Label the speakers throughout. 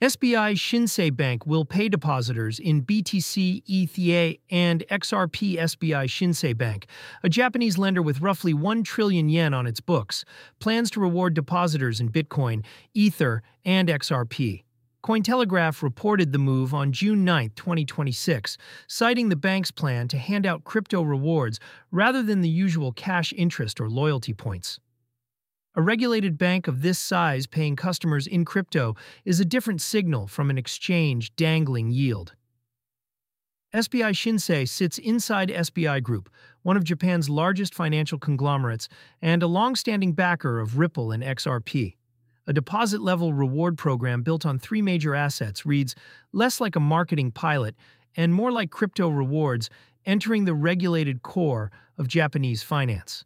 Speaker 1: SBI Shinsei Bank will pay depositors in BTC, ETH, and XRP. SBI Shinsei Bank, a Japanese lender with roughly 1 trillion yen on its books, plans to reward depositors in Bitcoin, Ether, and XRP. Cointelegraph reported the move on June 9, 2026, citing the bank's plan to hand out crypto rewards rather than the usual cash interest or loyalty points. A regulated bank of this size paying customers in crypto is a different signal from an exchange dangling yield. SBI Shinsei sits inside SBI Group, one of Japan's largest financial conglomerates and a long-standing backer of Ripple and XRP. A deposit-level reward program built on 3 major assets reads less like a marketing pilot and more like crypto rewards entering the regulated core of Japanese finance.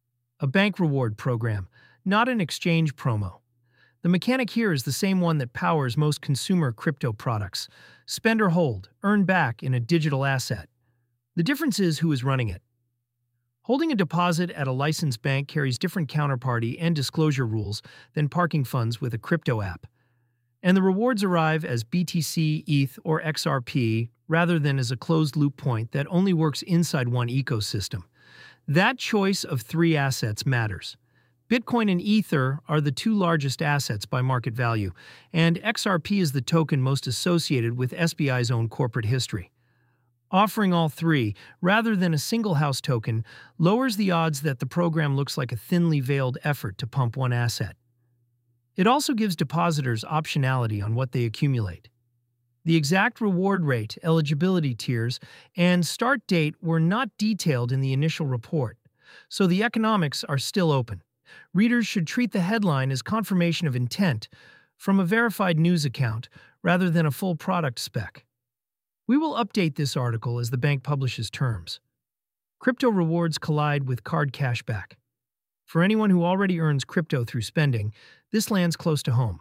Speaker 1: A bank reward program, not an exchange promo. The mechanic here is the same one that powers most consumer crypto products. Spend or hold, earn back in a digital asset. The difference is who is running it. Holding a deposit at a licensed bank carries different counterparty and disclosure rules than parking funds with a crypto app. And the rewards arrive as BTC, ETH, or XRP rather than as a closed-loop point that only works inside one ecosystem. That choice of 3 assets matters. Bitcoin and Ether are the 2 largest assets by market value, and XRP is the token most associated with SBI's own corporate history. Offering all 3, rather than a single house token, lowers the odds that the program looks like a thinly veiled effort to pump one asset. It also gives depositors optionality on what they accumulate. The exact reward rate, eligibility tiers, and start date were not detailed in the initial report, so the economics are still open. Readers should treat the headline as confirmation of intent from a verified news account rather than a full product spec. We will update this article as the bank publishes terms. Crypto rewards collide with card cashback. For anyone who already earns crypto through spending, this lands close to home.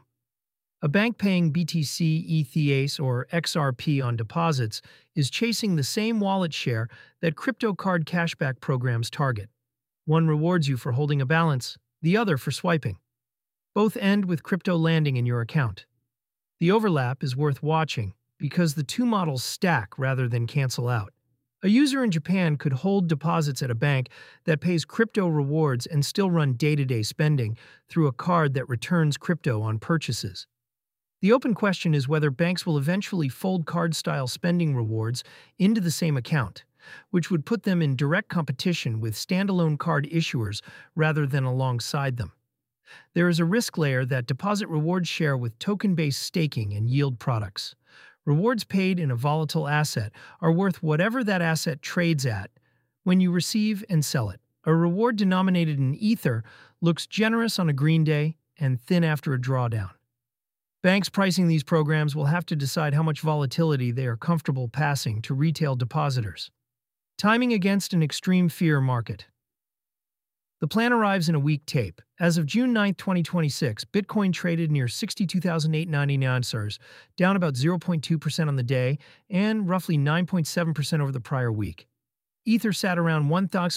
Speaker 1: A bank paying BTC, ETH, or XRP on deposits is chasing the same wallet share that crypto card cashback programs target. One rewards you for holding a balance, the other for swiping. Both end with crypto landing in your account. The overlap is worth watching because the 2 models stack rather than cancel out. A user in Japan could hold deposits at a bank that pays crypto rewards and still run day-to-day spending through a card that returns crypto on purchases. The open question is whether banks will eventually fold card-style spending rewards into the same account, which would put them in direct competition with standalone card issuers rather than alongside them. There is a risk layer that deposit rewards share with token-based staking and yield products. Rewards paid in a volatile asset are worth whatever that asset trades at when you receive and sell it. A reward denominated in Ether looks generous on a green day and thin after a drawdown. Banks pricing these programs will have to decide how much volatility they are comfortable passing to retail depositors. Timing against an extreme fear market. The plan arrives in a weak tape. As of June 9, 2026, Bitcoin traded near $62,899, down about 0.2% on the day and roughly 9.7% over the prior week. Ether sat around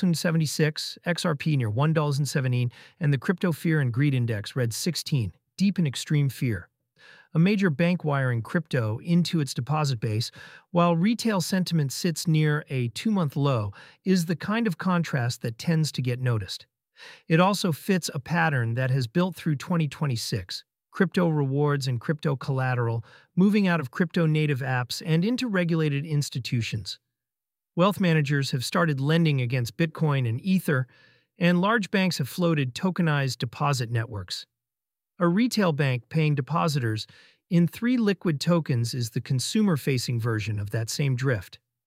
Speaker 1: 1,076, XRP near $1.17, and the Crypto Fear and Greed Index read 16, deep in extreme fear. A major bank wiring crypto into its deposit base, while retail sentiment sits near a 2-month low, is the kind of contrast that tends to get noticed. It also fits a pattern that has built through 2026. Crypto rewards and crypto collateral moving out of crypto-native apps and into regulated institutions. Wealth managers have started lending against Bitcoin and Ether, and large banks have floated tokenized deposit networks. A retail bank paying depositors in 3 liquid tokens is the consumer-facing version of that same drift.